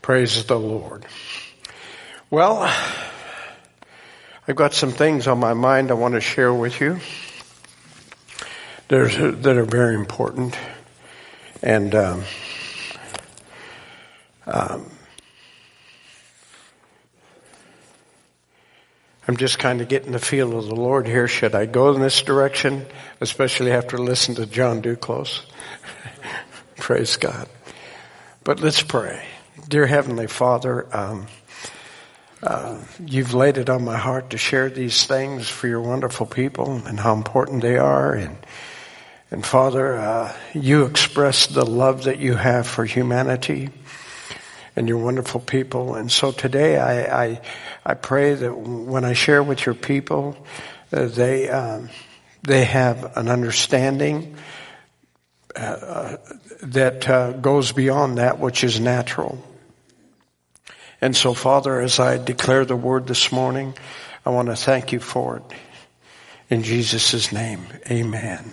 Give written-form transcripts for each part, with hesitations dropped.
Praise the Lord. Well, I've got some things on my mind I want to share with you that are very important. And I'm just kind of getting the feel of the Lord here. Should I go in this direction, especially after listening to John Duclos? Praise God. But let's pray. Dear Heavenly Father, you've laid it on my heart to share these things for your wonderful people and how important they are. And Father, you express the love that you have for humanity and your wonderful people. And so today I pray that when I share with your people, they have an understanding that goes beyond that which is natural. And so, Father, as I declare the word this morning, I want to thank you for it. In Jesus' name, amen.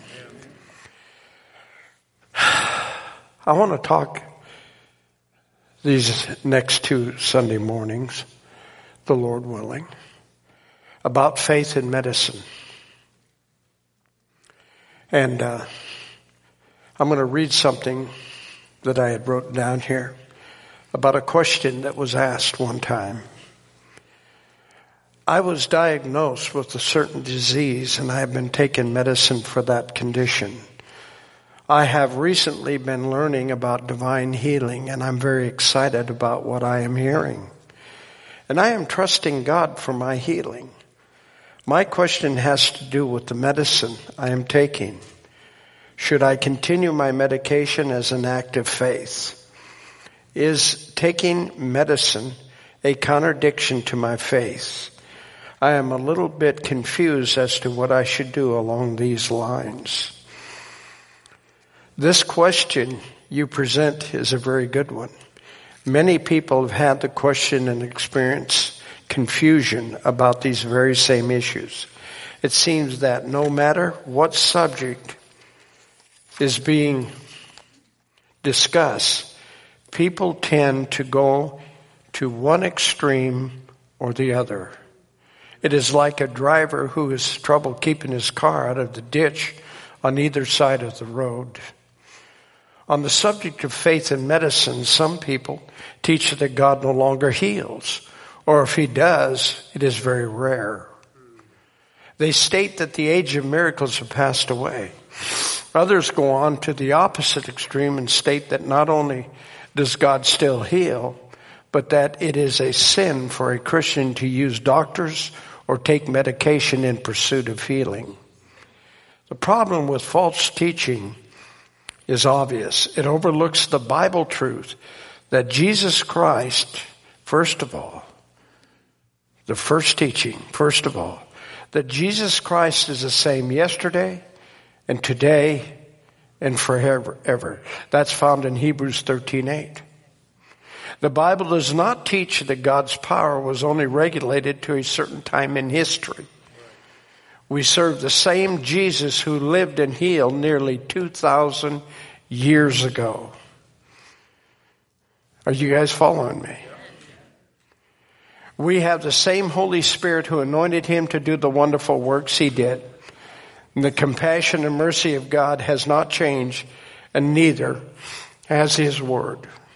I want to talk these next 2 Sunday mornings, the Lord willing, about faith in medicine. And I'm going to read something that I had wrote down here about a question that was asked one time. I was diagnosed with a certain disease and I have been taking medicine for that condition. I have recently been learning about divine healing and I'm very excited about what I am hearing. And I am trusting God for my healing. My question has to do with the medicine I am taking. Should I continue my medication as an act of faith? Is taking medicine a contradiction to my faith? I am a little bit confused as to what I should do along these lines. This question you present is a very good one. Many people have had the question and experience confusion about these very same issues. It seems that no matter what subject is being discussed, people tend to go to one extreme or the other. It is like a driver who has trouble keeping his car out of the ditch on either side of the road. On the subject of faith in medicine, some people teach that God no longer heals, or if he does, it is very rare. They state that the age of miracles have passed away. Others go on to the opposite extreme and state that not only does God still heal, but that it is a sin for a Christian to use doctors or take medication in pursuit of healing. The problem with false teaching is obvious. It overlooks the Bible truth that Jesus Christ, first of all, the first teaching, first of all, that Jesus Christ is the same yesterday and today and forever, ever. That's found in Hebrews 13:8. The Bible does not teach that God's power was only regulated to a certain time in history. We serve the same Jesus who lived and healed nearly 2,000 years ago. Are you guys following me? We have the same Holy Spirit who anointed him to do the wonderful works he did. And the compassion and mercy of God has not changed, and neither has his word.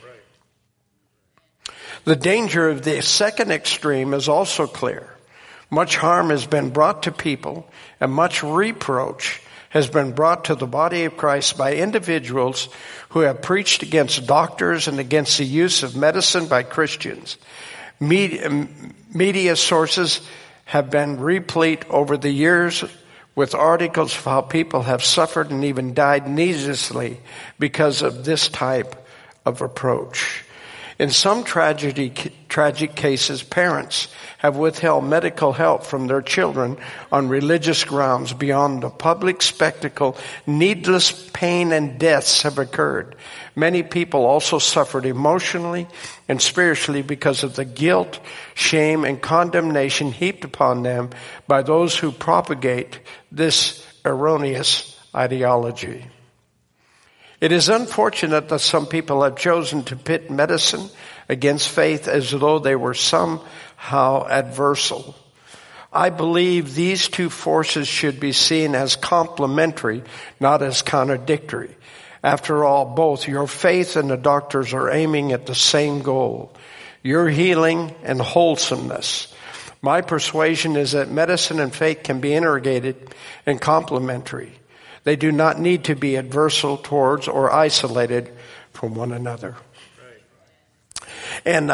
The danger of the second extreme is also clear. Much harm has been brought to people, and much reproach has been brought to the body of Christ by individuals who have preached against doctors and against the use of medicine by Christians. Media sources have been replete over the years with articles of how people have suffered and even died needlessly because of this type of approach. In some tragic cases, parents have withheld medical help from their children on religious grounds. Beyond the public spectacle, needless pain and deaths have occurred. Many people also suffered emotionally and spiritually because of the guilt, shame, and condemnation heaped upon them by those who propagate this erroneous ideology. It is unfortunate that some people have chosen to pit medicine against faith as though they were somehow adversal. I believe these two forces should be seen as complementary, not as contradictory. After all, both your faith and the doctors are aiming at the same goal, your healing and wholesomeness. My persuasion is that medicine and faith can be integrated and complementary. They do not need to be adversal towards or isolated from one another. And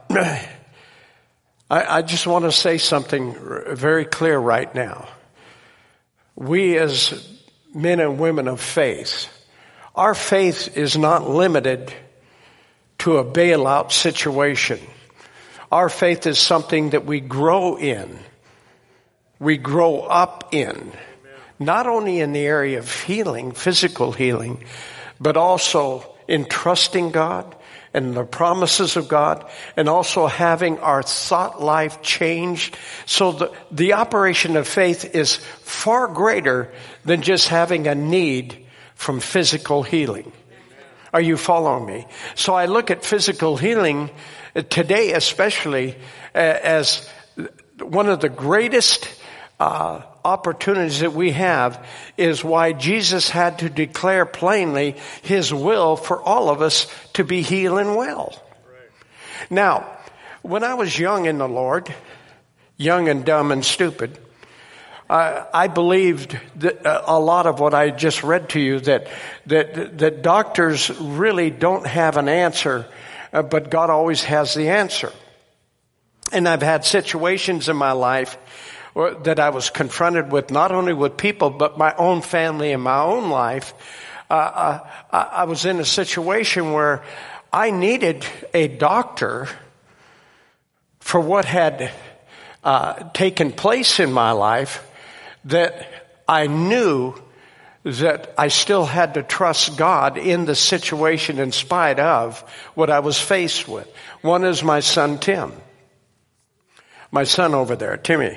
I just want to say something very clear right now. We as men and women of faith, our faith is not limited to a bailout situation. Our faith is something that we grow in. We grow up in. Not only in the area of healing, physical healing, but also in trusting God and the promises of God, and also having our thought life changed. So the operation of faith is far greater than just having a need from physical healing. Are you following me? So I look at physical healing today especially as one of the greatest opportunities that we have, is why Jesus had to declare plainly his will for all of us to be healed and well. Right. Now, when I was young in the Lord, young and dumb and stupid, I believed that a lot of what I just read to you, that doctors really don't have an answer, but God always has the answer. And I've had situations in my life that I was confronted with, not only with people, but my own family and my own life. I was in a situation where I needed a doctor for what had taken place in my life, that I knew that I still had to trust God in the situation in spite of what I was faced with. One is my son Tim. My son over there, Timmy.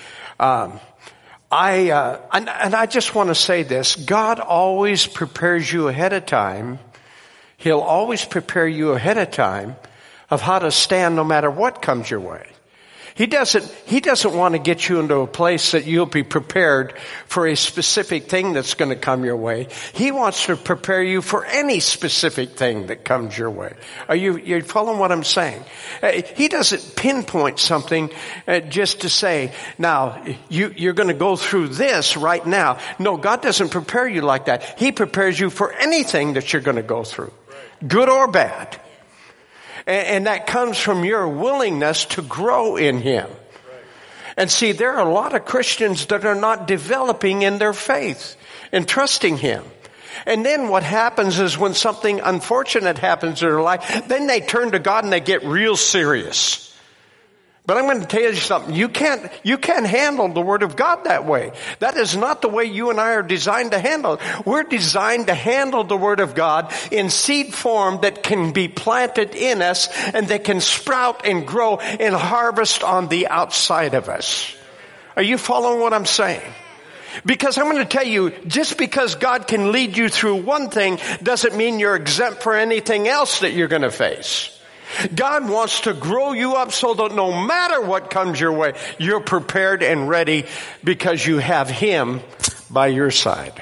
I just want to say this. God always prepares you ahead of time. He'll always prepare you ahead of time of how to stand no matter what comes your way. He doesn't want to get you into a place that you'll be prepared for a specific thing that's going to come your way. He wants to prepare you for any specific thing that comes your way. You're following what I'm saying? He doesn't pinpoint something just to say, now, you're going to go through this right now. No, God doesn't prepare you like that. He prepares you for anything that you're going to go through, good or bad. And that comes from your willingness to grow in Him. And see, there are a lot of Christians that are not developing in their faith and trusting Him. And then what happens is when something unfortunate happens in their life, then they turn to God and they get real serious. But I'm going to tell you something. You can't handle the Word of God that way. That is not the way you and I are designed to handle it. We're designed to handle the Word of God in seed form that can be planted in us and that can sprout and grow and harvest on the outside of us. Are you following what I'm saying? Because I'm going to tell you, just because God can lead you through one thing doesn't mean you're exempt for anything else that you're going to face. God wants to grow you up so that no matter what comes your way, you're prepared and ready because you have Him by your side.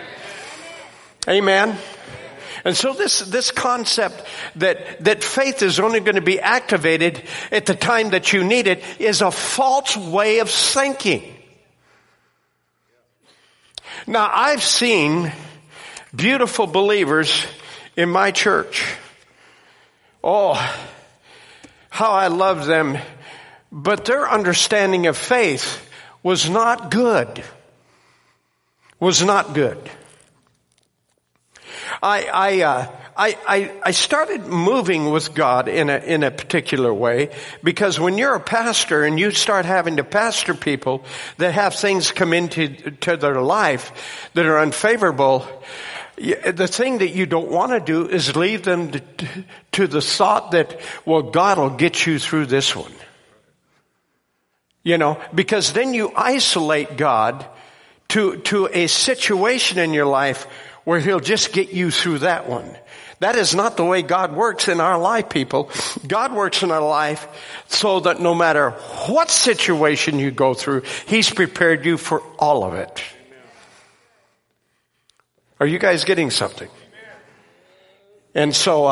Amen. And so this concept that faith is only going to be activated at the time that you need it is a false way of thinking. Now, I've seen beautiful believers in my church. Oh, how I love them. But their understanding of faith was not good. Was not good. I started moving with God in a particular way, because when you're a pastor and you start having to pastor people that have things come into their life that are unfavorable, the thing that you don't want to do is leave them to the thought that, well, God will get you through this one. You know, because then you isolate God to a situation in your life where He'll just get you through that one. That is not the way God works in our life, people. God works in our life so that no matter what situation you go through, He's prepared you for all of it. Are you guys getting something? And so,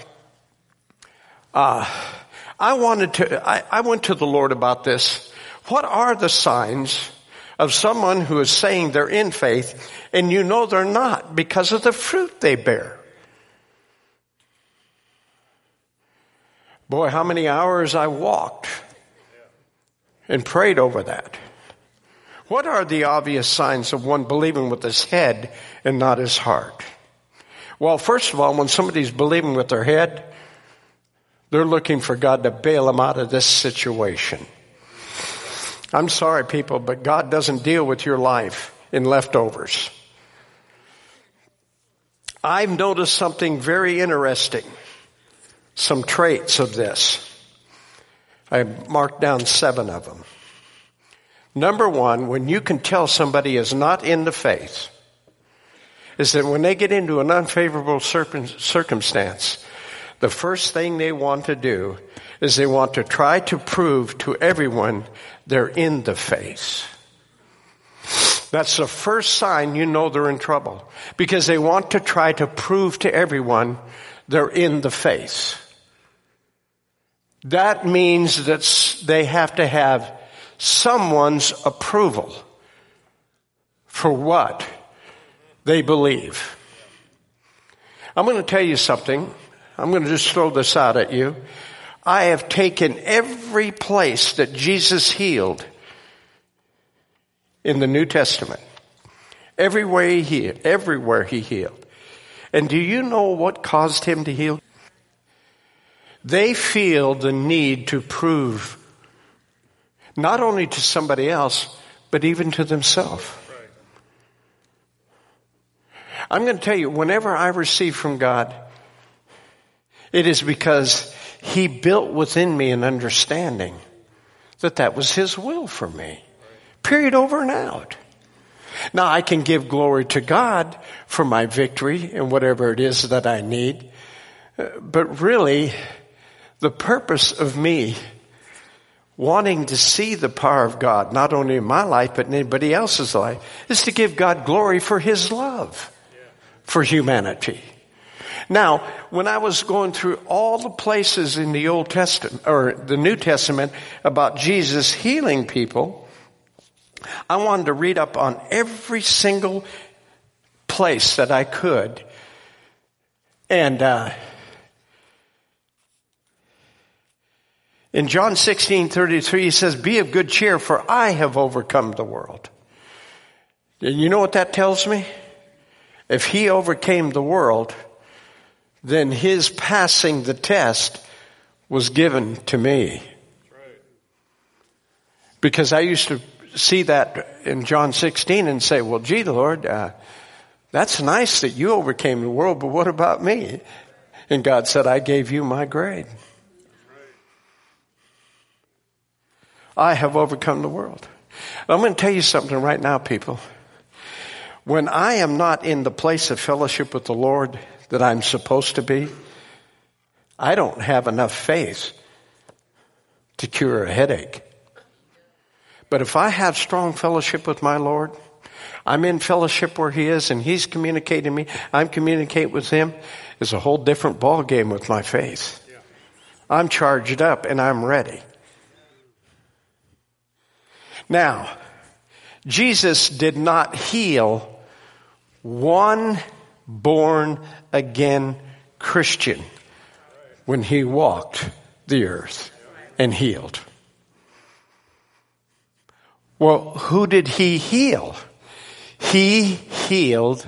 I went to the Lord about this. What are the signs of someone who is saying they're in faith and you know they're not because of the fruit they bear? Boy, how many hours I walked and prayed over that. What are the obvious signs of one believing with his head and not his heart? Well, first of all, when somebody's believing with their head, they're looking for God to bail them out of this situation. I'm sorry, people, but God doesn't deal with your life in leftovers. I've noticed something very interesting. Some traits of this. I marked down 7 of them. Number 1, when you can tell somebody is not in the faith, is that when they get into an unfavorable circumstance, the first thing they want to do is they want to try to prove to everyone they're in the faith. That's the first sign you know they're in trouble, because they want to try to prove to everyone they're in the faith. That means that they have to have someone's approval for what they believe. I'm going to tell you something. I'm going to just throw this out at you. I have taken every place that Jesus healed in the New Testament. Everywhere he healed. And do you know what caused him to heal? They feel the need to prove not only to somebody else, but even to themselves. I'm going to tell you, whenever I receive from God, it is because He built within me an understanding that was His will for me. Period, over and out. Now, I can give glory to God for my victory and whatever it is that I need. But really, the purpose of me wanting to see the power of God, not only in my life, but in anybody else's life, is to give God glory for His love for humanity. Now, when I was going through all the places in the Old Testament, or the New Testament, about Jesus healing people, I wanted to read up on every single place that I could. And in John 16:33, He says, "Be of good cheer, for I have overcome the world." And you know what that tells me? If He overcame the world, then His passing the test was given to me. Because I used to see that in John 16 and say, well, gee, Lord, that's nice that you overcame the world, but what about me? And God said, I gave you my grade. I have overcome the world. I'm going to tell you something right now, people. When I am not in the place of fellowship with the Lord that I'm supposed to be, I don't have enough faith to cure a headache. But if I have strong fellowship with my Lord, I'm in fellowship where He is and He's communicating to me, I'm communicating with Him, it's a whole different ball game with my faith. I'm charged up and I'm ready. Now, Jesus did not heal one born again Christian when He walked the earth and healed. Well, who did He heal? He healed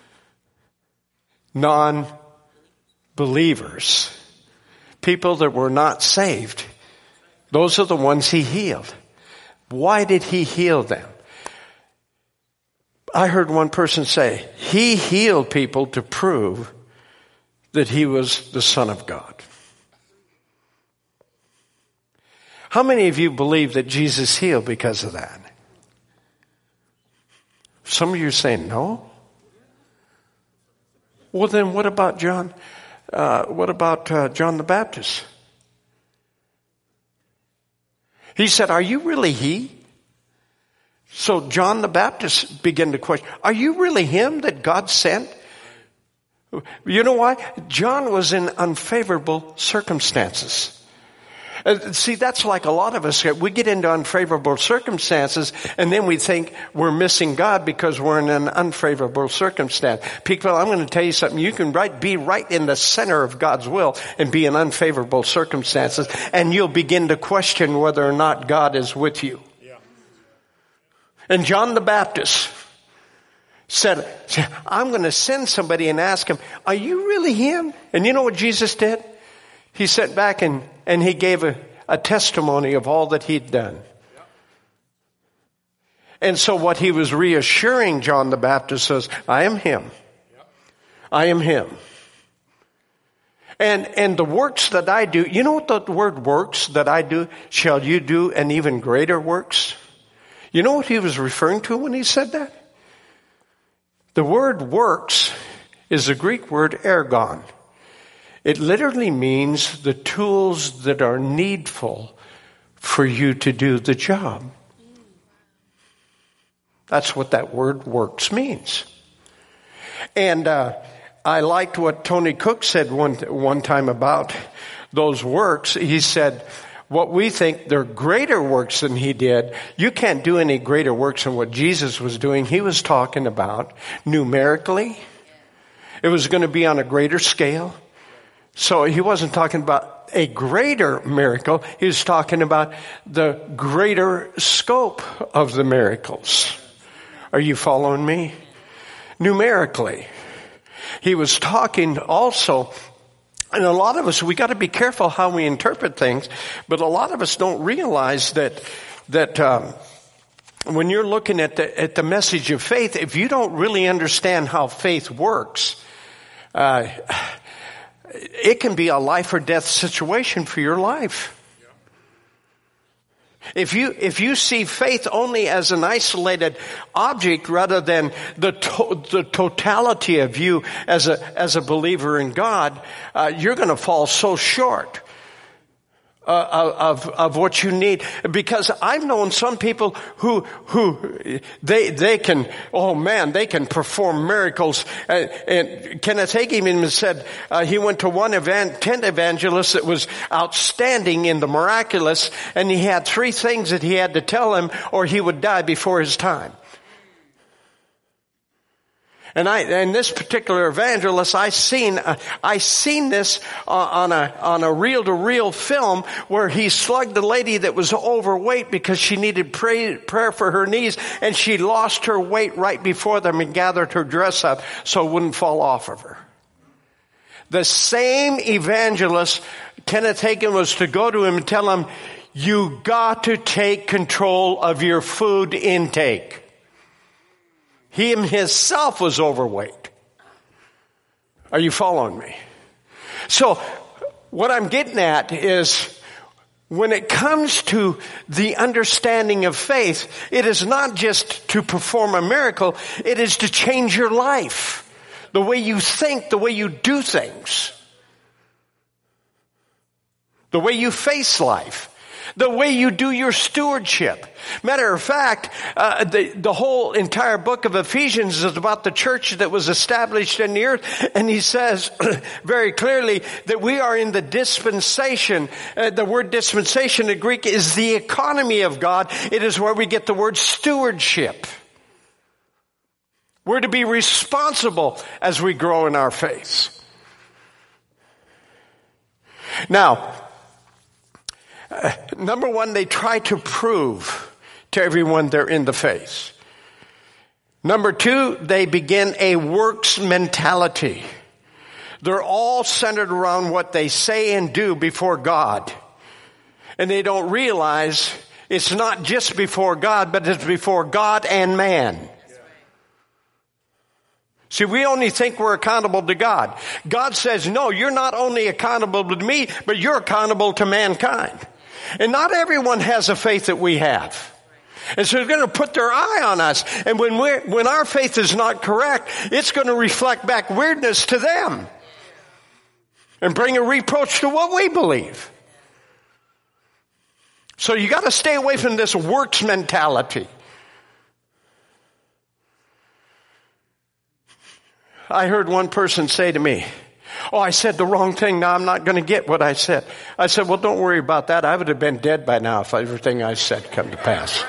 non-believers, people that were not saved. Those are the ones He healed. Why did He heal them? I heard one person say, He healed people to prove that He was the Son of God. How many of you believe that Jesus healed because of that? Some of you are saying no. Well, then what about John What about John the Baptist? He said, are you really he? So John the Baptist began to question, are you really him that God sent? You know why? John was in unfavorable circumstances. See, that's like a lot of us. We get into unfavorable circumstances and then we think we're missing God because we're in an unfavorable circumstance. People, I'm going to tell you something. You can be right in the center of God's will and be in unfavorable circumstances, and you'll begin to question whether or not God is with you. Yeah. And John the Baptist said, I'm going to send somebody and ask him, are you really him? And you know what Jesus did? He sat back and he gave a testimony of all that he'd done. And so what he was reassuring John the Baptist was, I am him. I am him. And the works that I do, you know what the word works that I do, shall you do, and even greater works? You know what he was referring to when he said that? The word works is the Greek word ergon. It literally means the tools that are needful for you to do the job. That's what that word works means. And I liked what Tony Cook said one time about those works. He said, what we think they're greater works than he did, you can't do any greater works than what Jesus was doing. He was talking about numerically. It was going to be on a greater scale. So he wasn't talking about a greater miracle. He was talking about the greater scope of the miracles. Are you following me? Numerically. He was talking also, and a lot of us, we got to be careful how we interpret things, but a lot of us don't realize that when you're looking at the message of faith, if you don't really understand how faith works, it can be a life or death situation for your life. If you see faith only as an isolated object rather than the totality of you as a believer in God, you're going to fall so short of what you need. Because I've known some people who they can, oh man, they can perform miracles. And Kenneth Hagin even said he went to one tent evangelist that was outstanding in the miraculous, and he had 3 things that he had to tell him or he would die before his time. And this particular evangelist, I seen this on a reel-to-reel film where he slugged a lady that was overweight because she needed prayer for her knees, and she lost her weight right before them and gathered her dress up so it wouldn't fall off of her. The same evangelist, Kenneth Hagin, was to go to him and tell him, you got to take control of your food intake. He himself was overweight. Are you following me? So what I'm getting at is when it comes to the understanding of faith, it is not just to perform a miracle, it is to change your life. The way you think, the way you do things. The way you face life. The way you do your stewardship. Matter of fact, the whole entire book of Ephesians is about the church that was established in the earth. And he says very clearly that we are in the dispensation. The word dispensation in Greek is the economy of God. It is where we get the word stewardship. We're to be responsible as we grow in our faith. Now, number one, they try to prove to everyone they're in the faith. Number two, they begin a works mentality. They're all centered around what they say and do before God. And they don't realize it's not just before God, but it's before God and man. See, we only think we're accountable to God. God says, no, you're not only accountable to me, but you're accountable to mankind. And not everyone has a faith that we have. And so they're going to put their eye on us. And when our faith is not correct, it's going to reflect back weirdness to them. and bring a reproach to what we believe. So you got to stay away from this works mentality. I heard one person say to me, "Oh, I said the wrong thing. Now I'm not going to get what I said." I said, "Well, don't worry about that. I would have been dead by now if everything I said come to pass."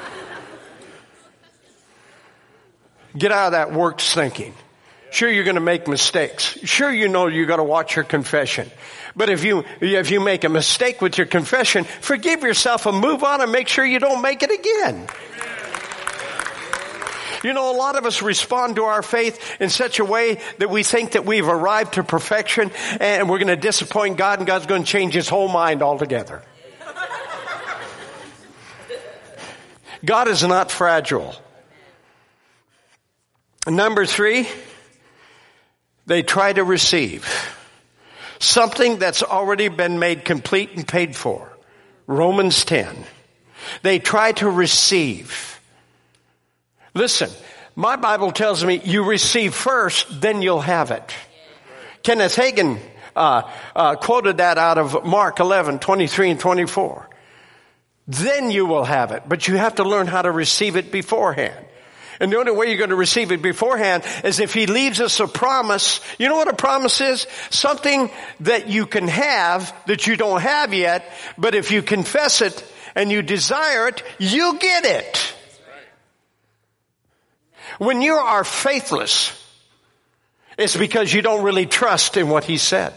Get out of that works thinking. Sure, you're going to make mistakes. Sure, you know you got to watch your confession. But if you make a mistake with your confession, forgive yourself and move on and make sure you don't make it again. You know, a lot of us respond to our faith in such a way that we think that we've arrived to perfection and we're going to disappoint God and God's going to change his whole mind altogether. God is not fragile. Number 3, they try to receive something that's already been made complete and paid for. Romans 10. They try to receive. Listen, my Bible tells me you receive first, then you'll have it. Kenneth Hagin quoted that out of Mark 11:23 and 24. Then you will have it, but you have to learn how to receive it beforehand. And the only way you're going to receive it beforehand is if he leaves us a promise. You know what a promise is? Something that you can have that you don't have yet, but if you confess it and you desire it, you'll get it. When you are faithless, it's because you don't really trust in what he said.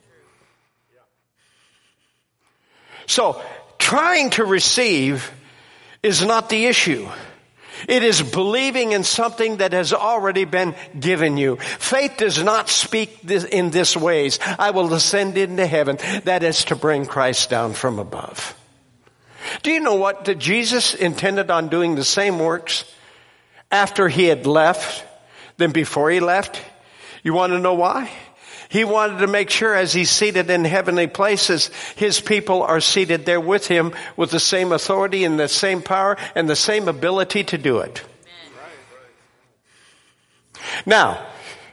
So, trying to receive is not the issue. It is believing in something that has already been given you. Faith does not speak in this ways. I will ascend into heaven. That is to bring Christ down from above. Do you know what? That Jesus intended on doing the same works after he had left than before he left? You want to know why? He wanted to make sure as he's seated in heavenly places, his people are seated there with him with the same authority and the same power and the same ability to do it. Now,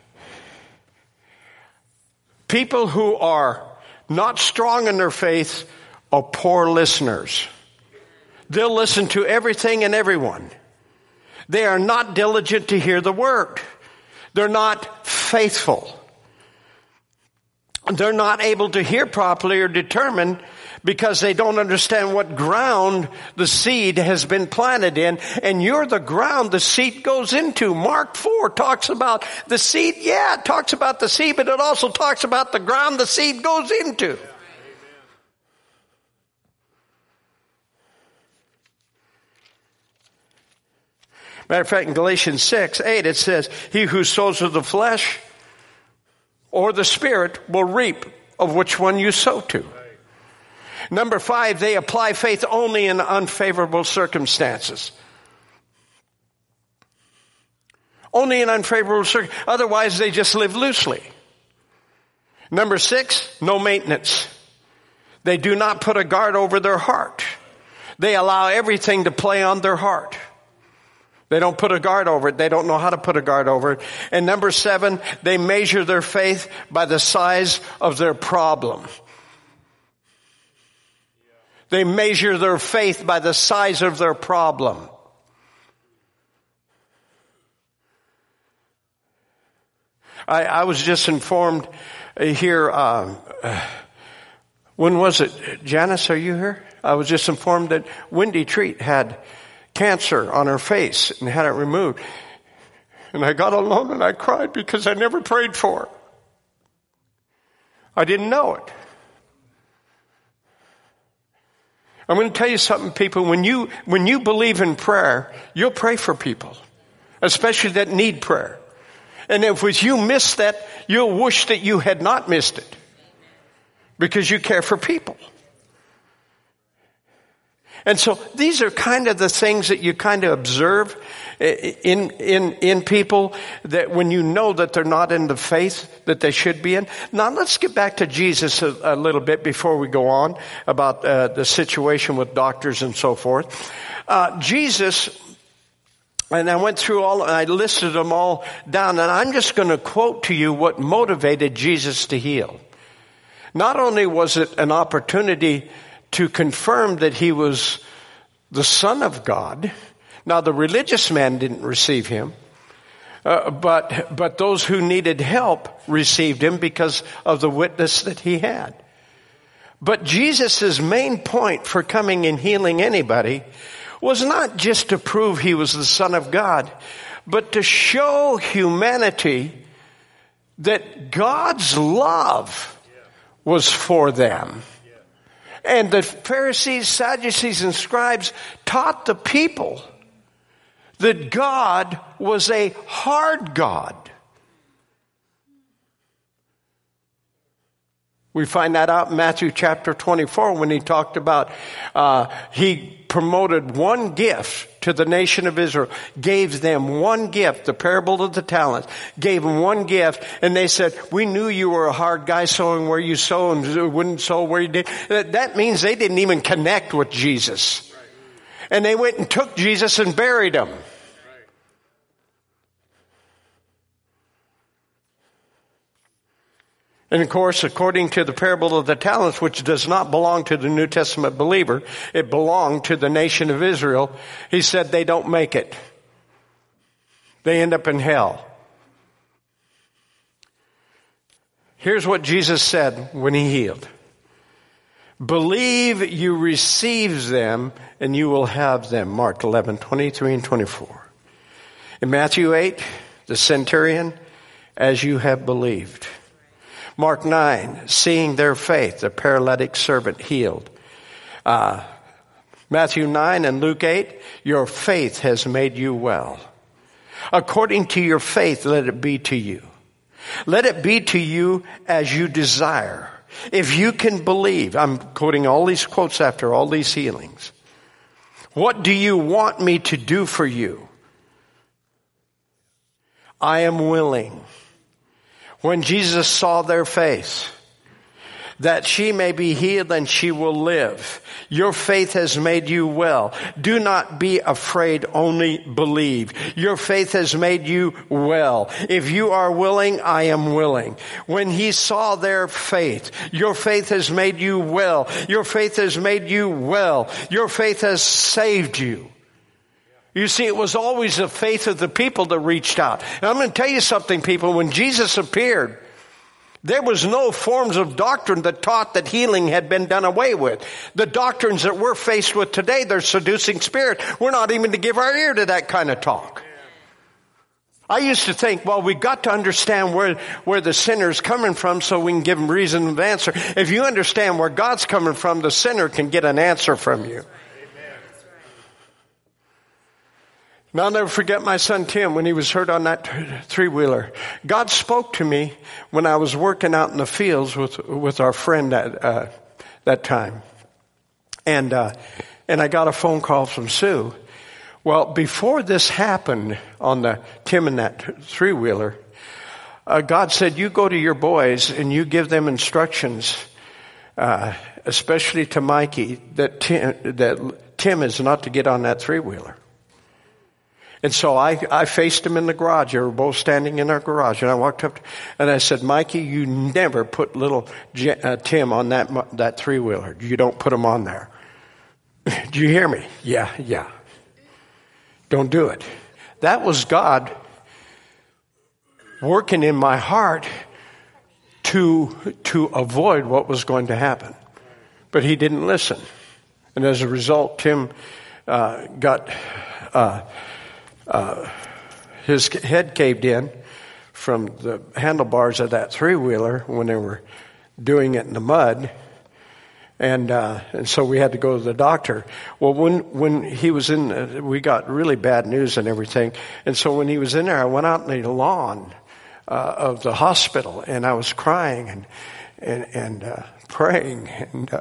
people who are not strong in their faith are poor listeners. They'll listen to everything and everyone. They are not diligent to hear the word. They're not faithful. They're not able to hear properly or determine because they don't understand what ground the seed has been planted in. And you're the ground the seed goes into. Mark 4 talks about the seed. Yeah, it talks about the seed, but it also talks about the ground the seed goes into. Matter of fact, in Galatians 6:8 it says, "He who sows of the flesh or the Spirit will reap of which one you sow to." Number 5, they apply faith only in unfavorable circumstances. Only in unfavorable circumstances. Otherwise, they just live loosely. Number 6, no maintenance. They do not put a guard over their heart. They allow everything to play on their heart. They don't put a guard over it. They don't know how to put a guard over it. And number 7, they measure their faith by the size of their problem. They measure their faith by the size of their problem. I was just informed here, when was it? Janice, are you here? I was just informed that Wendy Treat had cancer on her face and had it removed. And I got alone and I cried because I never prayed for her. I didn't know it. I'm going to tell you something, people. When you believe in prayer, you'll pray for people, especially that need prayer. And if you miss that, you'll wish that you had not missed it because you care for people. And so these are kind of the things that you kind of observe in people, that when you know that they're not in the faith that they should be in. Now let's get back to Jesus a little bit before we go on about the situation with doctors and so forth. Jesus, and I went through and I listed them all down, and I'm just going to quote to you what motivated Jesus to heal. Not only was it an opportunity to confirm that he was the Son of God. Now, the religious man didn't receive him, but those who needed help received him because of the witness that he had. But Jesus' main point for coming and healing anybody was not just to prove he was the Son of God, but to show humanity that God's love was for them. And the Pharisees, Sadducees, and scribes taught the people that God was a hard God. We find that out in Matthew chapter 24 when he talked about, he promoted one gift to the nation of Israel, gave them one gift, the parable of the talents, gave them one gift, and they said, we knew you were a hard guy, sowing where you sow and wouldn't sow where you did. That means they didn't even connect with Jesus. And they went and took Jesus and buried him. And of course, according to the parable of the talents, which does not belong to the New Testament believer, it belonged to the nation of Israel, he said they don't make it. They end up in hell. Here's what Jesus said when he healed. Believe you receive them and you will have them. Mark 11:23 and 24. In Matthew 8, the centurion, as you have believed. Mark 9, seeing their faith, the paralytic servant healed. Matthew 9 and Luke 8, your faith has made you well. According to your faith, let it be to you. Let it be to you as you desire. If you can believe, I'm quoting all these quotes after all these healings. What do you want me to do for you? I am willing. When Jesus saw their faith, that she may be healed and she will live. Your faith has made you well. Do not be afraid, only believe. Your faith has made you well. If you are willing, I am willing. When he saw their faith, your faith has made you well. Your faith has made you well. Your faith has saved you. You see, it was always the faith of the people that reached out. And I'm going to tell you something, people. When Jesus appeared, there was no forms of doctrine that taught that healing had been done away with. The doctrines that we're faced with today, they're seducing spirit. We're not even to give our ear to that kind of talk. I used to think, well, we got to understand where the sinner's coming from so we can give him reason of answer. If you understand where God's coming from, the sinner can get an answer from you. And I'll never forget my son Tim when he was hurt on that three-wheeler. God spoke to me when I was working out in the fields with our friend that time. And I got a phone call from Sue. Well, before this happened on Tim and that three-wheeler, God said, you go to your boys and you give them instructions, especially to Mikey, that Tim is not to get on that three-wheeler. And so I faced him in the garage. They were both standing in our garage. And I walked up and I said, Mikey, you never put little Tim on that three-wheeler. You don't put him on there. Do you hear me? Yeah. Don't do it. That was God working in my heart to avoid what was going to happen. But he didn't listen. And as a result, Tim got... his head caved in from the handlebars of that three-wheeler when they were doing it in the mud. And so we had to go to the doctor. Well, when he was we got really bad news and everything. And so when he was in there, I went out in the lawn of the hospital and I was crying and praying. And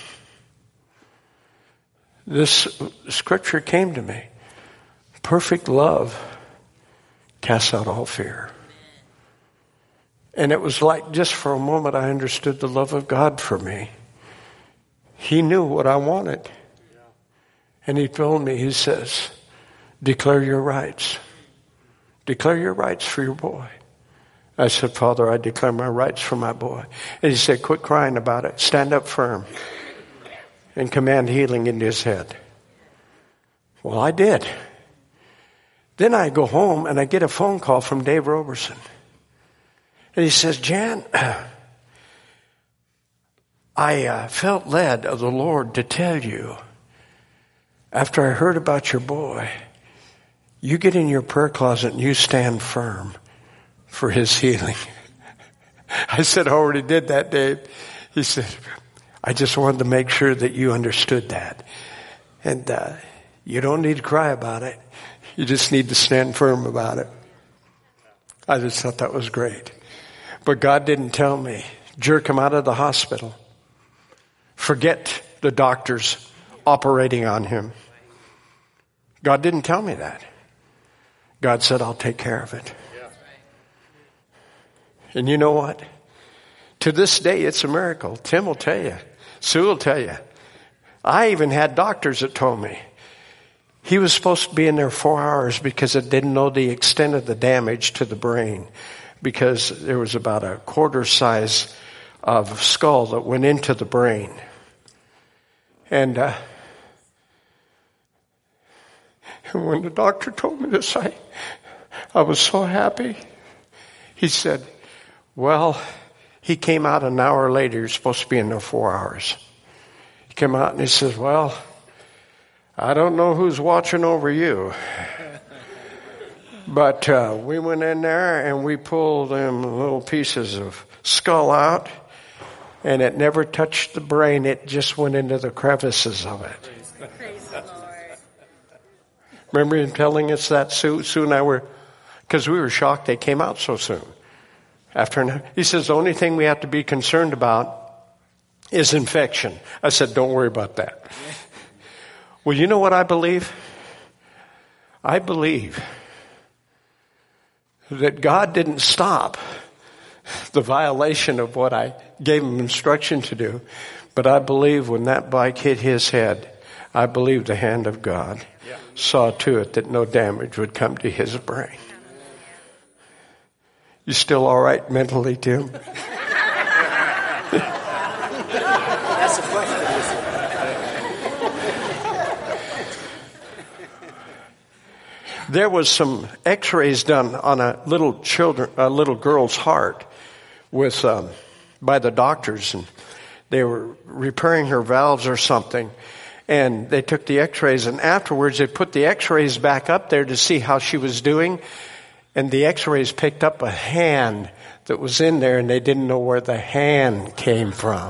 this scripture came to me. Perfect love casts out all fear. And it was like just for a moment I understood the love of God for me. He knew what I wanted. And he told me, he says, declare your rights. Declare your rights for your boy. I said, Father, I declare my rights for my boy. And he said, quit crying about it. Stand up firm and command healing into his head. Well, I did. Then I go home and I get a phone call from Dave Roberson. And he says, Jan, I felt led of the Lord to tell you, after I heard about your boy, you get in your prayer closet and you stand firm for his healing. I said, I already did that, Dave. He said, I just wanted to make sure that you understood that. And you don't need to cry about it. You just need to stand firm about it. I just thought that was great. But God didn't tell me. Jerk him out of the hospital. Forget the doctors operating on him. God didn't tell me that. God said, I'll take care of it. And you know what? To this day, it's a miracle. Tim will tell you. Sue will tell you. I even had doctors that told me he was supposed to be in there 4 hours because it didn't know the extent of the damage to the brain, because there was about a quarter size of skull that went into the brain. And when the doctor told me this, I was so happy. He said, well, he came out an hour later. You're supposed to be in there 4 hours. He came out and he says, well, I don't know who's watching over you. But we went in there and we pulled them little pieces of skull out, and it never touched the brain. It just went into the crevices of it. Praise the Lord. Remember him telling us that? Sue and I were, because we were shocked they came out so soon. He says, the only thing we have to be concerned about is infection. I said, don't worry about that. Well, you know what I believe? I believe that God didn't stop the violation of what I gave him instruction to do. But I believe when that bike hit his head, I believe the hand of God saw to it that no damage would come to his brain. You still all right mentally, Tim? That's a question. There was some x-rays done on a little girl's heart by the doctors, and they were repairing her valves or something. And they took the x-rays, and afterwards they put the x-rays back up there to see how she was doing. And the x-rays picked up a hand that was in there, and they didn't know where the hand came from.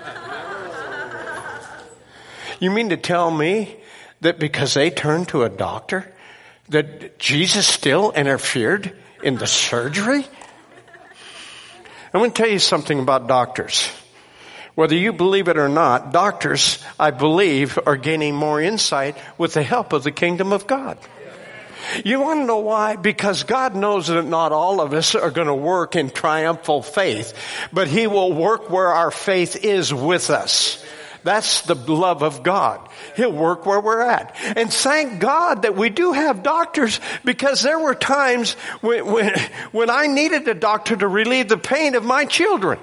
You mean to tell me that because they turned to a doctor, that Jesus still interfered in the surgery? I'm going to tell you something about doctors. Whether you believe it or not, doctors, I believe, are gaining more insight with the help of the kingdom of God. You want to know why? Because God knows that not all of us are going to work in triumphal faith, but he will work where our faith is with us. That's the love of God. He'll work where we're at. And thank God that we do have doctors, because there were times when I needed a doctor to relieve the pain of my children.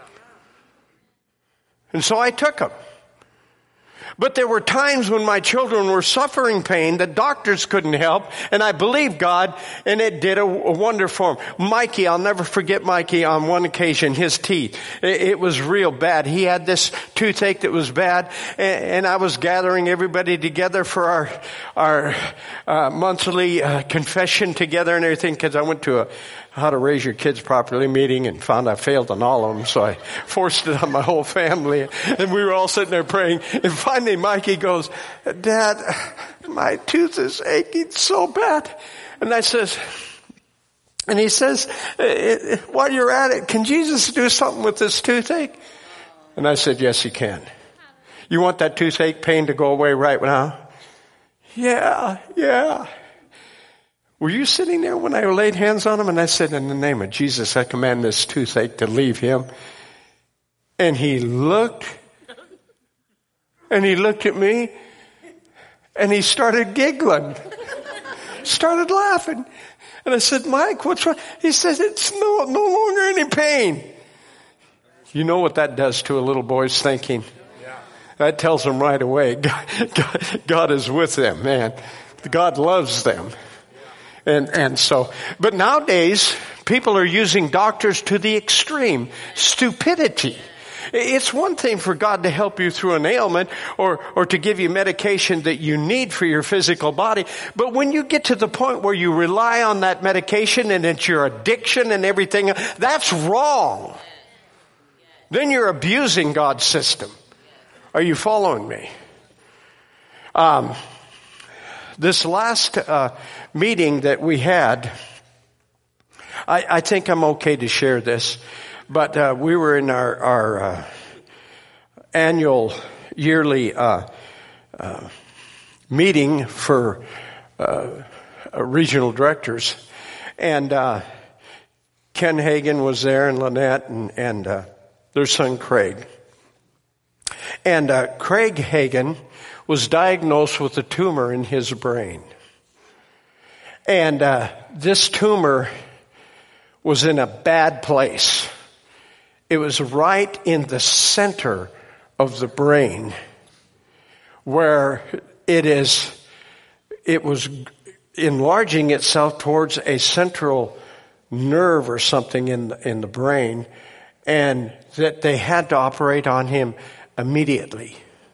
And so I took them. But there were times when my children were suffering pain that doctors couldn't help, and I believed God, and it did a wonder for him. Mikey, I'll never forget Mikey on one occasion, his teeth. It was real bad. He had this toothache that was bad, and I was gathering everybody together for our monthly confession together and everything, because I went to a How to Raise Your Kids Properly meeting and found I failed on all of them, so I forced it on my whole family. And we were all sitting there praying, and finally Mikey goes, Dad, my tooth is aching so bad. And he says, while you're at it, can Jesus do something with this toothache? And I said, yes, he can. You want that toothache pain to go away right now? Yeah. Were you sitting there when I laid hands on him? And I said, in the name of Jesus, I command this toothache to leave him. And he looked at me, and he started giggling. started laughing. And I said, Mike, what's wrong? He says, it's no longer any pain. You know what that does to a little boy's thinking? That tells them right away, God is with them, man. God loves them. And so, but nowadays, people are using doctors to the extreme. Stupidity. It's one thing for God to help you through an ailment or to give you medication that you need for your physical body. But when you get to the point where you rely on that medication and it's your addiction and everything, that's wrong. Then you're abusing God's system. Are you following me? This last meeting that we had, I think I'm okay to share this, but we were in our annual yearly meeting for regional directors, and Ken Hagin was there, and Lynette, and their son Craig. And Craig Hagin was diagnosed with a tumor in his brain. And this tumor was in a bad place. It was right in the center of the brain where it was enlarging itself towards a central nerve or something in the brain, and that they had to operate on him immediately,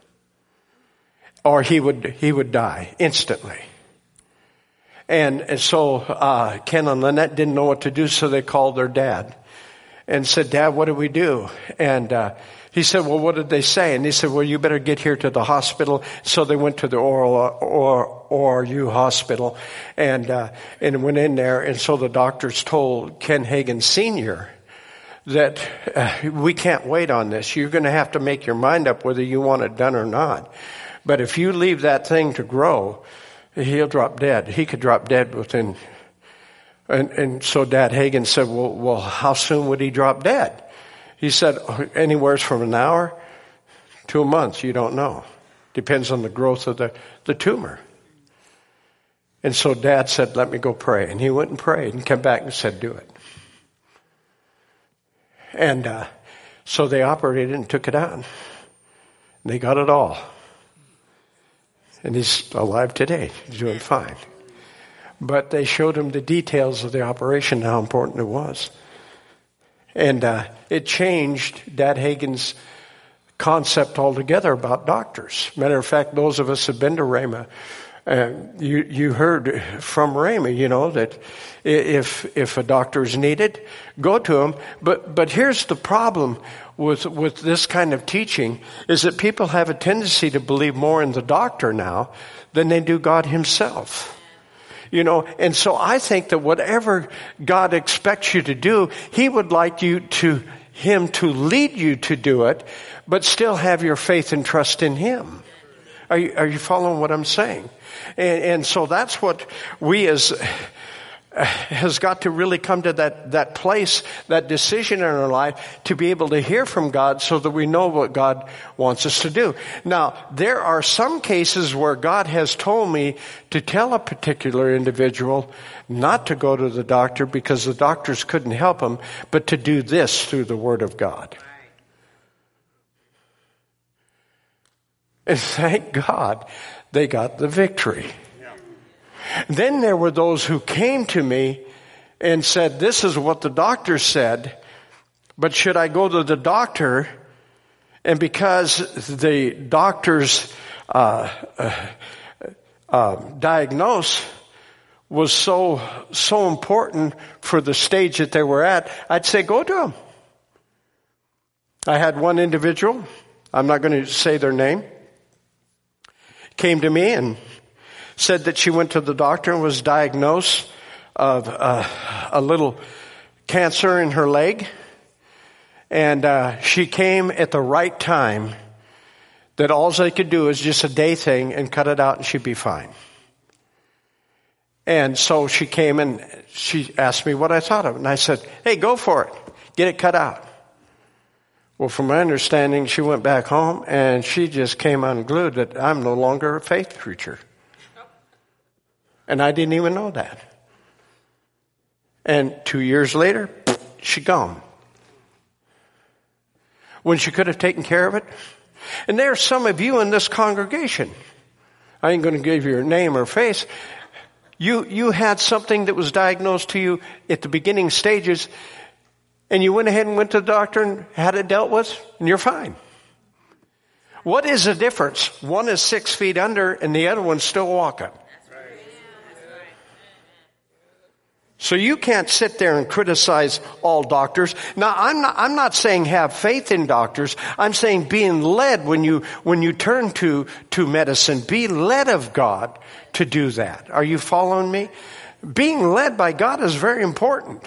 or he would die instantly. And so Ken and Lynette didn't know what to do, so they called their dad and said, Dad, what do we do? And he said, well, what did they say? And he said, well, you better get here to the hospital. So they went to the ORU hospital and went in there. And so the doctors told Ken Hagin Sr. that we can't wait on this. You're going to have to make your mind up whether you want it done or not. But if you leave that thing to grow, he'll drop dead. He could drop dead within. And so Dad Hagin said, well, how soon would he drop dead? He said, anywhere from an hour to a month. You don't know. Depends on the growth of the tumor. And so Dad said, let me go pray. And he went and prayed and came back and said, do it. And so they operated and took it out. And they got it all. And he's alive today. He's doing fine. But they showed him the details of the operation, how important it was. And it changed Dad Hagin's concept altogether about doctors. Matter of fact, those of us who have been to Rhema, you heard from Rhema, that if a doctor is needed, go to him. But here's the problem with this kind of teaching is that people have a tendency to believe more in the doctor now than they do God himself. And so I think that whatever God expects you to do, he would like him to lead you to do it, but still have your faith and trust in him. Are you following what I'm saying? And so that's what we has got to really come to that place, that decision in our life to be able to hear from God so that we know what God wants us to do. Now, there are some cases where God has told me to tell a particular individual not to go to the doctor because the doctors couldn't help him, but to do this through the Word of God. And thank God they got the victory. Then there were those who came to me and said, this is what the doctor said, but should I go to the doctor? And because the doctor's diagnose was so important for the stage that they were at, I'd say go to him. I had one individual, I'm not going to say their name, came to me and said that she went to the doctor and was diagnosed of a little cancer in her leg. And she came at the right time, that all they could do is just a day thing and cut it out and she'd be fine. And so she came and she asked me what I thought of it. And I said, hey, go for it. Get it cut out. Well, from my understanding, she went back home and she just came unglued that I'm no longer a faith preacher. And I didn't even know that. And 2 years later, she gone. When she could have taken care of it. And there are some of you in this congregation. I ain't going to give you your name or face. You had something that was diagnosed to you at the beginning stages, and you went ahead and went to the doctor and had it dealt with, and you're fine. What is the difference? One is 6 feet under, and the other one's still walking. So you can't sit there and criticize all doctors. Now, I'm not saying have faith in doctors. I'm saying being led when you turn to medicine, be led of God to do that. Are you following me? Being led by God is very important.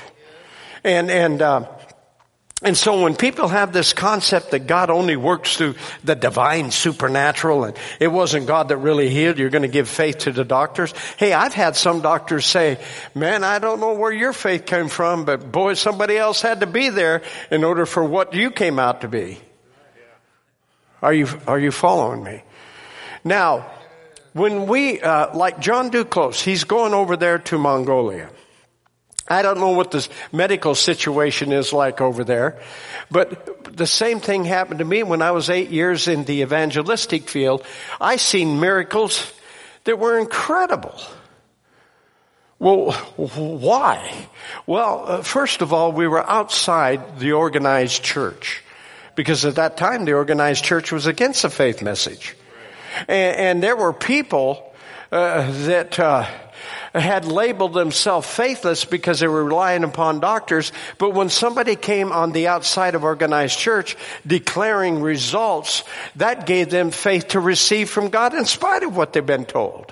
And so when people have this concept that God only works through the divine supernatural and it wasn't God that really healed, you're going to give faith to the doctors. Hey, I've had some doctors say, man, I don't know where your faith came from, but boy, somebody else had to be there in order for what you came out to be. Are you following me? Now, when we, like John Duclos, he's going over there to Mongolia. I don't know what the medical situation is like over there, but the same thing happened to me when I was 8 years in the evangelistic field. I seen miracles that were incredible. Well, why? Well, first of all, we were outside the organized church because at that time the organized church was against the faith message. And there were people that had labeled themselves faithless because they were relying upon doctors. But when somebody came on the outside of organized church declaring results, that gave them faith to receive from God in spite of what they've been told.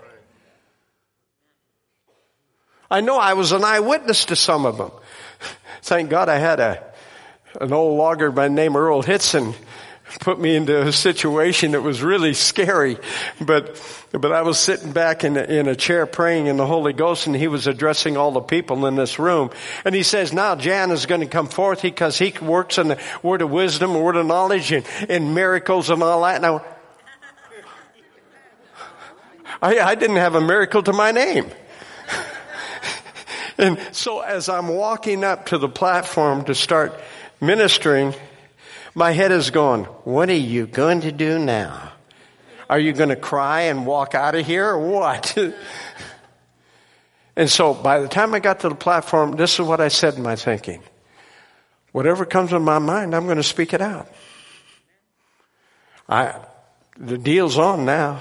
I know I was an eyewitness to some of them. Thank God I had an old logger by the name of Earl Hitson put me into a situation that was really scary. But I was sitting back in a chair praying in the Holy Ghost, and he was addressing all the people in this room. And he says, now Jan is going to come forth because he works in the word of wisdom, word of knowledge, and miracles and all that. Now, I didn't have a miracle to my name. And so as I'm walking up to the platform to start ministering, my head is going, what are you going to do now? Are you going to cry and walk out of here or what? And so by the time I got to the platform, this is what I said in my thinking. Whatever comes in my mind, I'm going to speak it out. The deal's on now.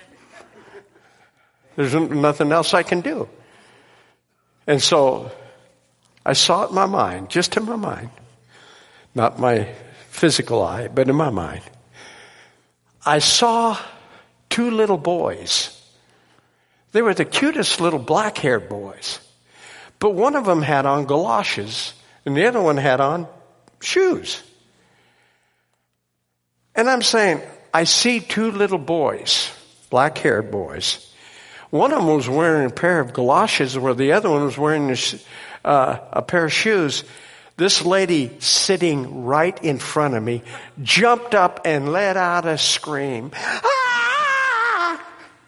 There's nothing else I can do. And so I saw it in my mind, just in my mind, not my physical eye, but in my mind. I saw two little boys. They were the cutest little black-haired boys. But one of them had on galoshes, and the other one had on shoes. And I'm saying, I see two little boys, black-haired boys. One of them was wearing a pair of galoshes, where the other one was wearing a pair of shoes. This lady sitting right in front of me jumped up and let out a scream. Ah!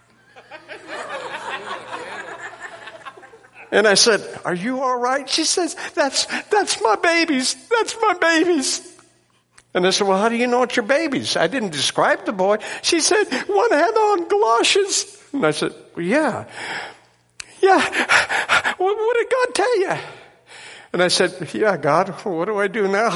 And I said, are you all right? She says, that's my babies. That's my babies. And I said, well, how do you know it's your babies? I didn't describe the boy. She said, one had on galoshes. And I said, well, yeah. What did God tell you? And I said, yeah, God, what do I do now?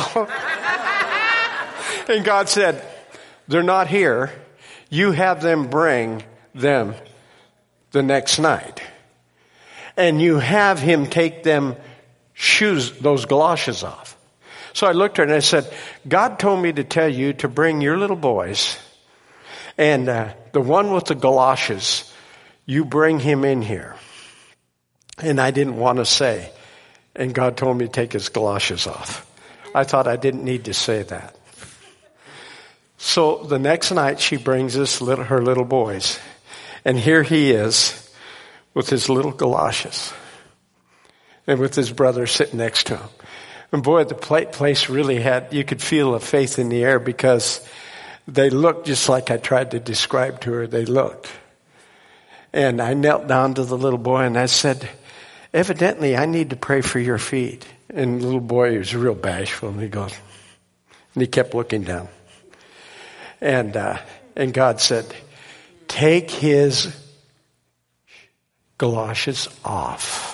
And God said, they're not here. You have them bring them the next night. And you have him take them shoes, those galoshes off. So I looked at her and I said, God told me to tell you to bring your little boys. And the one with the galoshes, you bring him in here. And I didn't want to say. And God told me to take his galoshes off. I thought I didn't need to say that. So the next night she brings her little boys. And here he is with his little galoshes. And with his brother sitting next to him. And boy, the place really you could feel a faith in the air because they looked just like I tried to describe to her they looked. And I knelt down to the little boy and I said, evidently I need to pray for your feet. And the little boy, he was real bashful, and he goes, and he kept looking down. And God said, take his galoshes off.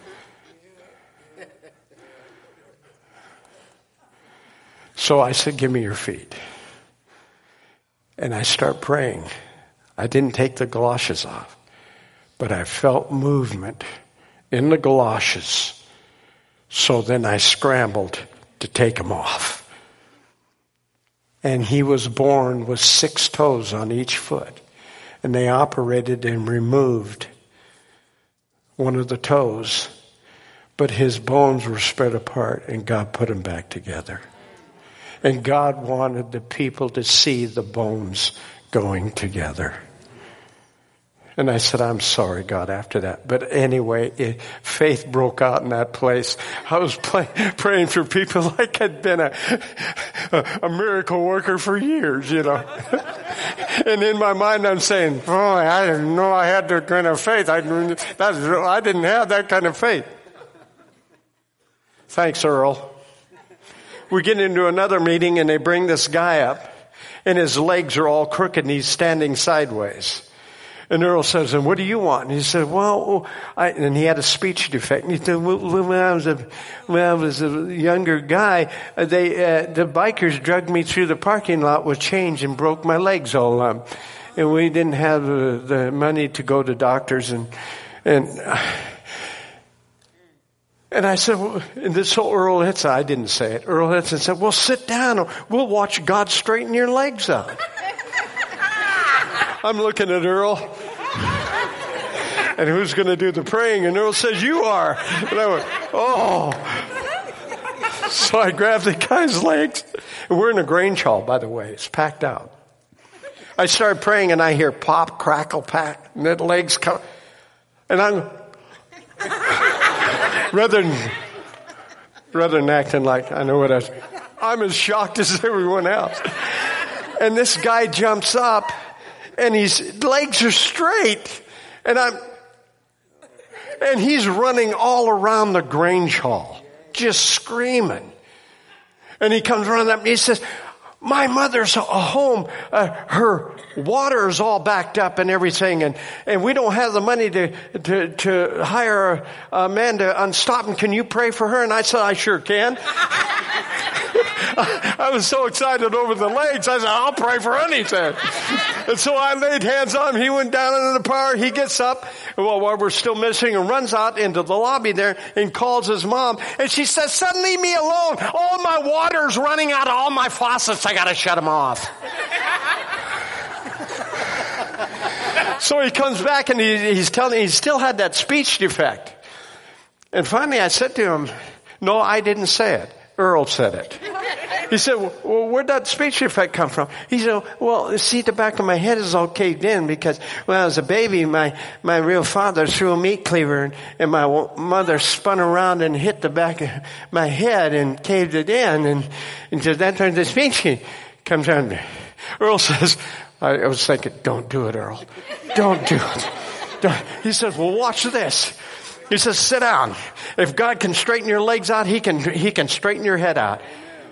So I said, give me your feet. And I start praying. I didn't take the galoshes off, but I felt movement in the galoshes. So then I scrambled to take them off. And he was born with 6 toes on each foot. And they operated and removed one of the toes. But his bones were spread apart, and God put them back together. And God wanted the people to see the bones going together. And I said, I'm sorry, God, after that. But anyway, faith broke out in that place. I was praying for people like I'd been a miracle worker for years, you know. And in my mind, I'm saying, oh, I didn't know I had that kind of faith. I didn't have that kind of faith. Thanks, Earl. We get into another meeting and they bring this guy up and his legs are all crooked and he's standing sideways. And Earl says, and what do you want? And he said, and he had a speech defect. And he said, when I was a younger guy, the bikers dragged me through the parking lot with change and broke my legs all up. And we didn't have the money to go to doctors and I said, and this whole Earl Hitson, I didn't say it. Earl Hitson said, well, sit down or we'll watch God straighten your legs out. I'm looking at Earl. And who's going to do the praying? And Earl says, you are. And I went, oh. So I grabbed the guy's legs. And we're in a Grange Hall, by the way. It's packed out. I started praying and I hear pop, crackle, pack. And the legs come. And I'm... Rather than acting like I know what I'm as shocked as everyone else. And this guy jumps up and his legs are straight and he's running all around the Grange Hall, just screaming. And he comes running up and he says, my mother's home, her water is all backed up and everything, and we don't have the money to hire a man to unstop him. Can you pray for her? And I said, I sure can. I was so excited over the legs, I said, I'll pray for anything. And so I laid hands on him. He went down into the power. He gets up, while we're still missing, and runs out into the lobby there and calls his mom. And she says, son, leave me alone. All my water's running out of all my faucets. I got to shut them off. So he comes back and he's telling, he still had that speech defect. And finally I said to him, no, I didn't say it. Earl said it. He said, well, where'd that speech defect come from? He said, well, see, the back of my head is all caved in because when I was a baby, my real father threw a meat cleaver and my mother spun around and hit the back of my head and caved it in. And so that turns the speech comes out. Earl says, I was thinking, don't do it, Earl. Don't do it. He says, well, watch this. He says, sit down. If God can straighten your legs out, he can straighten your head out.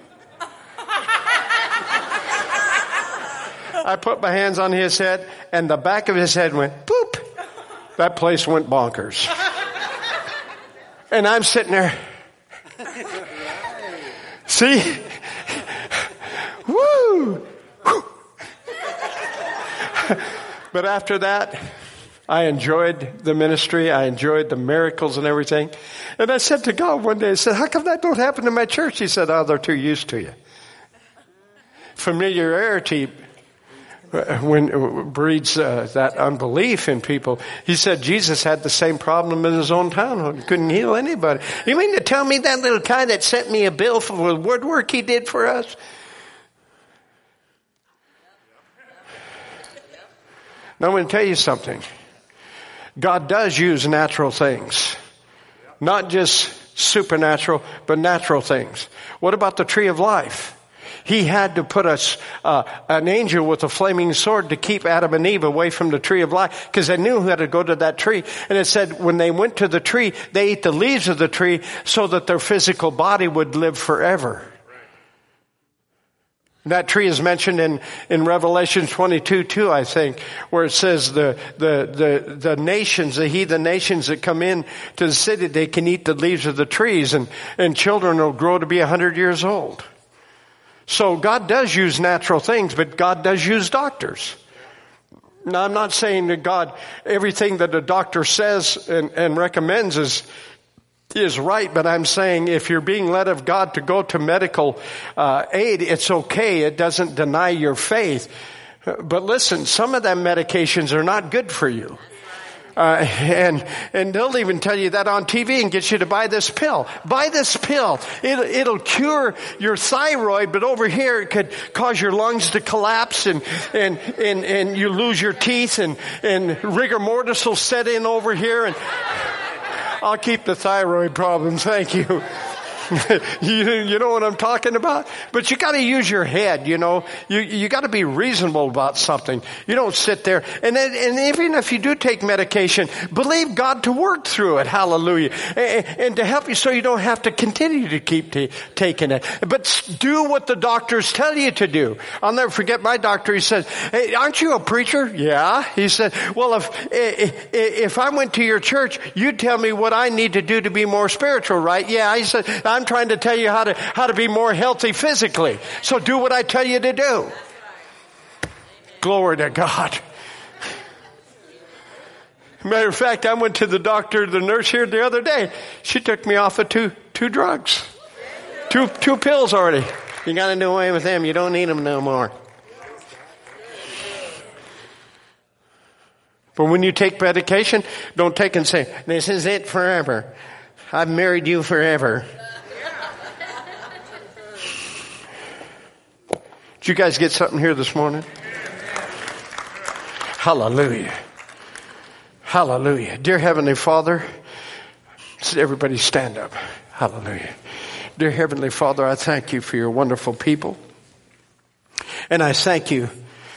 I put my hands on his head, and the back of his head went, boop. That place went bonkers. And I'm sitting there. See? Woo! But after that, I enjoyed the ministry. I enjoyed the miracles and everything. And I said to God one day, I said, how come that don't happen in my church? He said, oh, they're too used to you. Familiarity when breeds that unbelief in people. He said Jesus had the same problem in his own town. He couldn't heal anybody. You mean to tell me that little guy that sent me a bill for the woodwork he did for us? Now I'm going to tell you something. God does use natural things. Not just supernatural, but natural things. What about the tree of life? He had to put an angel with a flaming sword to keep Adam and Eve away from the tree of life, because they knew who had to go to that tree. And it said when they went to the tree, they ate the leaves of the tree so that their physical body would live forever. That tree is mentioned in Revelation 22:2, I think, where it says the nations, the heathen nations that come in to the city, they can eat the leaves of the trees, and children will grow to be 100 years old. So God does use natural things, but God does use doctors. Now, I'm not saying that God, everything that a doctor says and recommends is right, but I'm saying if you're being led of God to go to medical aid, it's okay. It doesn't deny your faith. But listen, some of them medications are not good for you. And they'll even tell you that on TV and get you to buy this pill. Buy this pill. It'll cure your thyroid, but over here it could cause your lungs to collapse and you lose your teeth and rigor mortis will set in over here, and I'll keep the thyroid problems. Thank you. You know what I'm talking about? But you got to use your head, you know. You got to be reasonable about something. You don't sit there. And even if you do take medication, believe God to work through it. Hallelujah. And to help you so you don't have to continue to keep taking it. But do what the doctors tell you to do. I'll never forget my doctor. He said, "Hey, aren't you a preacher?" "Yeah." He said, "Well, if I went to your church, you'd tell me what I need to do to be more spiritual, right?" "Yeah." He said, "I'm trying to tell you how to be more healthy physically. So do what I tell you to do." Glory to God. Matter of fact, I went to the nurse here the other day. She took me off of two drugs. Two pills already. You got to do away with them. You don't need them no more. But when you take medication, don't take and say, "This is it forever. I've married you forever." Did you guys get something here this morning? Hallelujah. Hallelujah. Dear Heavenly Father, everybody stand up. Hallelujah. Dear Heavenly Father, I thank you for your wonderful people. And I thank you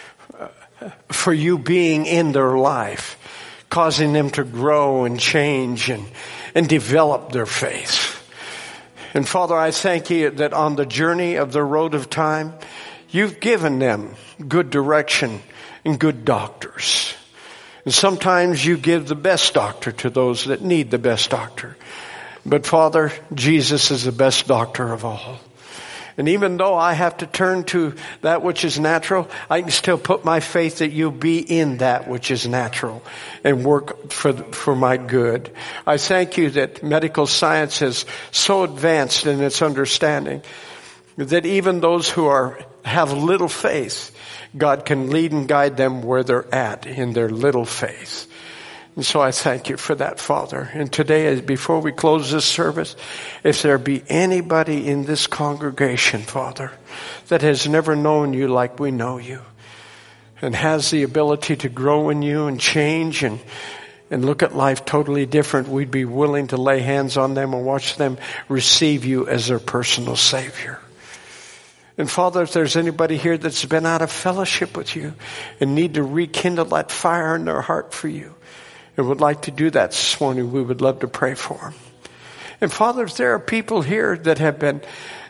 for you being in their life, causing them to grow and change and develop their faith. And Father, I thank you that on the journey of the road of time, you've given them good direction and good doctors. And sometimes you give the best doctor to those that need the best doctor. But Father, Jesus is the best doctor of all. And even though I have to turn to that which is natural, I can still put my faith that you'll be in that which is natural and work for my good. I thank you that medical science is so advanced in its understanding that even those who have little faith, God can lead and guide them where they're at in their little faith. And so I thank you for that, Father. And today, before we close this service, if there be anybody in this congregation, Father, that has never known you like we know you and has the ability to grow in you and change and look at life totally different, we'd be willing to lay hands on them and watch them receive you as their personal Savior. And Father, if there's anybody here that's been out of fellowship with you and need to rekindle that fire in their heart for you and would like to do that this morning, we would love to pray for them. And Father, if there are people here that have been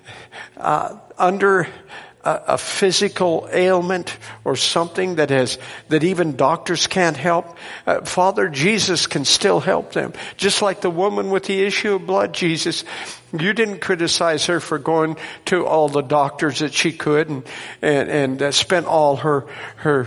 under a physical ailment or something that even doctors can't help, Father, Jesus can still help them. Just like the woman with the issue of blood, Jesus, you didn't criticize her for going to all the doctors that she could and spent all her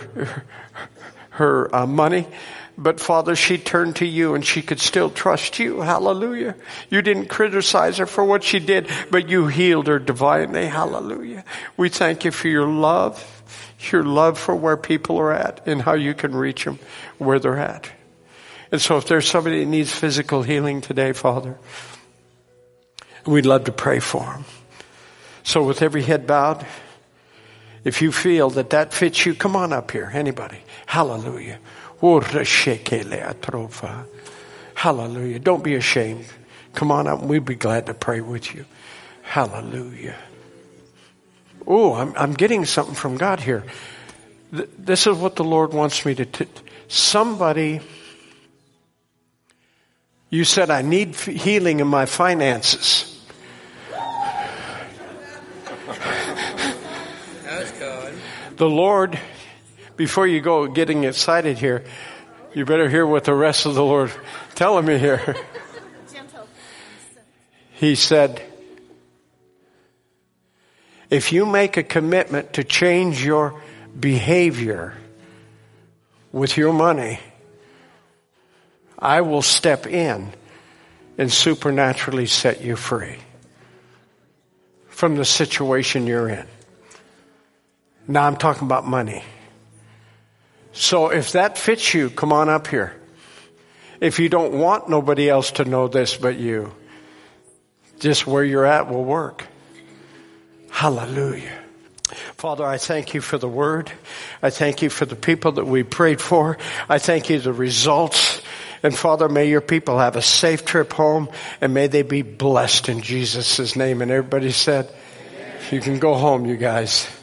money. But Father, she turned to you and she could still trust you. Hallelujah. You didn't criticize her for what she did, but you healed her divinely. Hallelujah. We thank you for your love for where people are at and how you can reach them where they're at. And so if there's somebody that needs physical healing today, Father, we'd love to pray for them. So with every head bowed, if you feel that fits you, come on up here. Anybody. Hallelujah. Hallelujah. Don't be ashamed. Come on up and we'd be glad to pray with you. Hallelujah. Oh, I'm getting something from God here. This is what the Lord wants me to. Somebody, you said, I need healing in my finances. That's good. The Lord, before you go getting excited here, you better hear what the rest of the Lord telling me here. He said, if you make a commitment to change your behavior with your money, I will step in and supernaturally set you free from the situation you're in. Now I'm talking about money. So if that fits you, come on up here. If you don't want nobody else to know this but you, just where you're at will work. Hallelujah. Father, I thank you for the word. I thank you for the people that we prayed for. I thank you for the results. And Father, may your people have a safe trip home, and may they be blessed in Jesus' name. And everybody said, you can go home, you guys.